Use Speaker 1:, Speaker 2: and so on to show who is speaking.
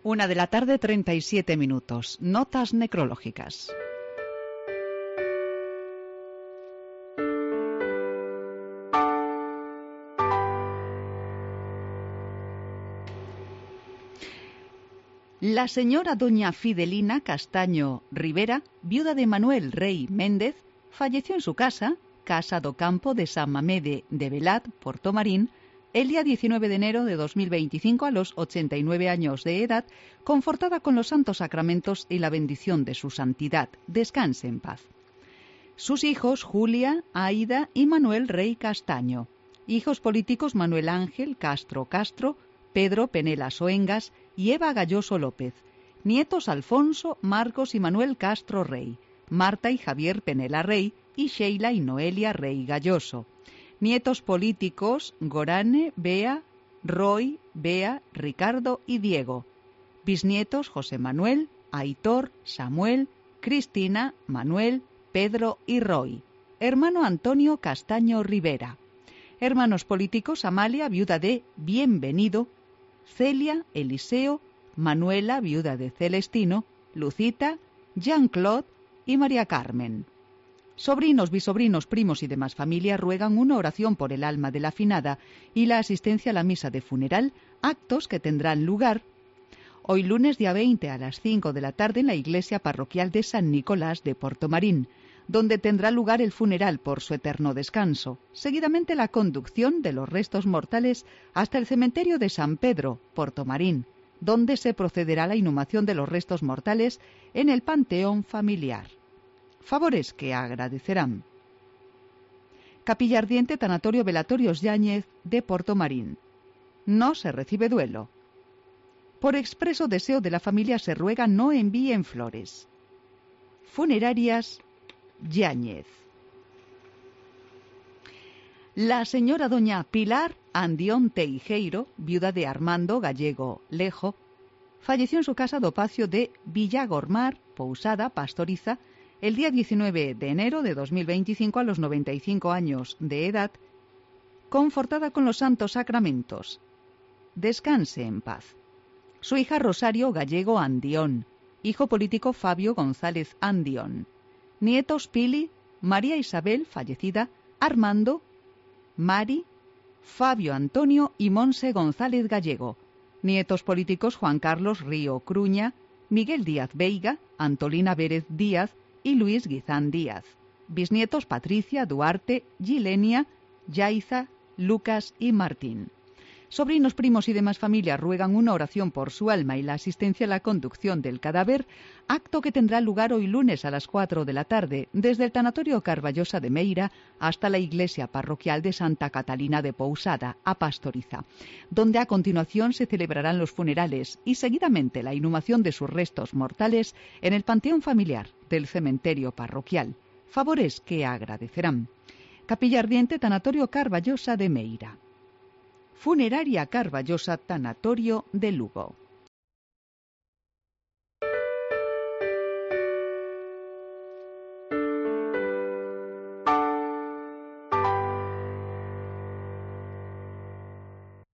Speaker 1: 1:37 p.m. Notas necrológicas. La señora doña Fidelina Castaño Rivera, viuda de Manuel Rey Méndez, falleció en su casa do Campo de San Mamede de Velat, Portomarín, el día 19 de enero de 2025 a los 89 años de edad, confortada con los santos sacramentos y la bendición de su santidad. Descanse en paz. Sus hijos Julia, Aida y Manuel Rey Castaño. Hijos políticos Manuel Ángel Castro, Pedro Penela Soengas y Eva Galloso López. Nietos Alfonso, Marcos y Manuel Castro Rey. Marta y Javier Penela Rey y Sheila y Noelia Rey Galloso. Nietos políticos Gorane, Bea, Roy, Bea, Ricardo y Diego. Bisnietos José Manuel, Aitor, Samuel, Cristina, Manuel, Pedro y Roy. Hermano Antonio Castaño Rivera. Hermanos políticos Amalia, viuda de Bienvenido, Celia, Eliseo, Manuela, viuda de Celestino, Lucita, Jean-Claude y María Carmen. Sobrinos, bisobrinos, primos y demás familia ruegan una oración por el alma de la finada y la asistencia a la misa de funeral, actos que tendrán lugar hoy lunes día 20 a las 5 de la tarde en la iglesia parroquial de San Nicolás de Portomarín, donde tendrá lugar el funeral por su eterno descanso, seguidamente la conducción de los restos mortales hasta el cementerio de San Pedro, Portomarín, donde se procederá a la inhumación de los restos mortales en el panteón familiar. Favores que agradecerán. Capilla Ardiente, Tanatorio Velatorios Yáñez de Portomarín. No se recibe duelo. Por expreso deseo de la familia se ruega no envíen flores. Funerarias Yáñez. La señora doña Pilar Andión Teijeiro, viuda de Armando Gallego Lejo, falleció en su casa do Pacio de Villagormar, Pousada, Pastoriza, el día 19 de enero de 2025 a los 95 años de edad, confortada con los santos sacramentos. Descanse en paz. Su hija Rosario Gallego Andión, hijo político Fabio González Andión. Nietos Pili, María Isabel, fallecida, Armando, Mari, Fabio Antonio y Monse González Gallego. Nietos políticos Juan Carlos Río Cruña, Miguel Díaz Veiga, Antolina Vérez Díaz y Luis Guizán Díaz. Bisnietos Patricia, Duarte, Gilenia, Yaiza, Lucas y Martín. Sobrinos, primos y demás familia ruegan una oración por su alma y la asistencia a la conducción del cadáver, acto que tendrá lugar hoy lunes a las 4 de la tarde, desde el Tanatorio Carballosa de Meira hasta la iglesia parroquial de Santa Catalina de Pousada, a Pastoriza, donde a continuación se celebrarán los funerales y seguidamente la inhumación de sus restos mortales en el panteón familiar del cementerio parroquial. Favores que agradecerán. Capilla Ardiente, Tanatorio Carballosa de Meira. Funeraria Carballosa, Tanatorio de Lugo.